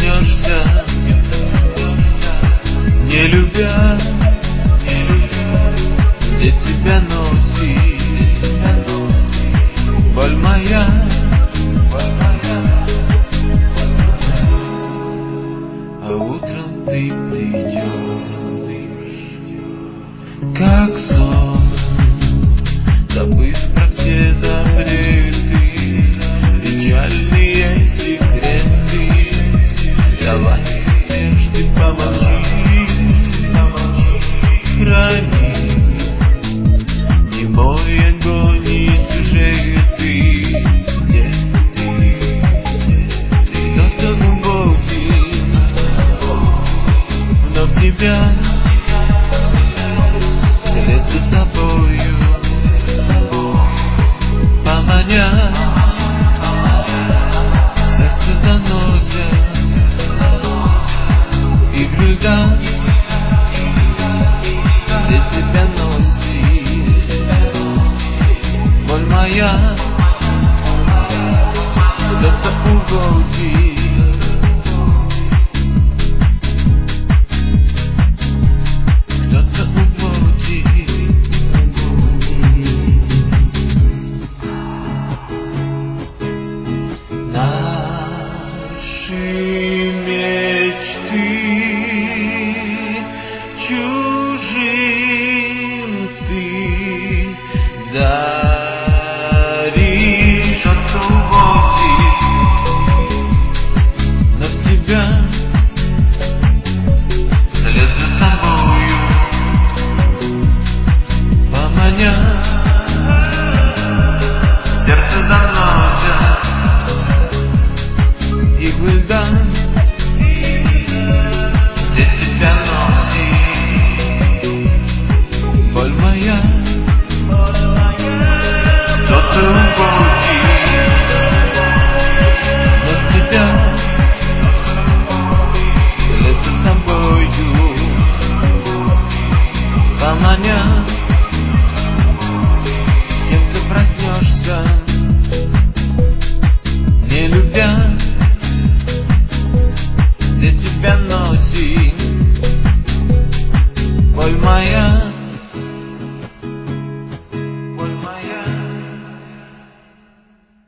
проснешься, не любя, где тебя носит боль моя. А утром ты придешь, как сон, забыв про все запреты, печальные секреты. Давай, ты помолчи, храни немой огонь и сюжеты. Где ты? Кто-то глубокий, но в тебя след за собою поманя. Сердце заносит иглу льда, где тебя носит боль моя. Кто-то угодит, кто-то уводит. Наши мечты чужим ты даришь, что-то уводит, но в тебя вслед за собою поманя. Сердце заносит иглы льда, где тебя носит боль моя. Кто-то угодит, но в тебя вслед за собою поманя. С кем ты проснешься, не любя, где тебя носит боль моя.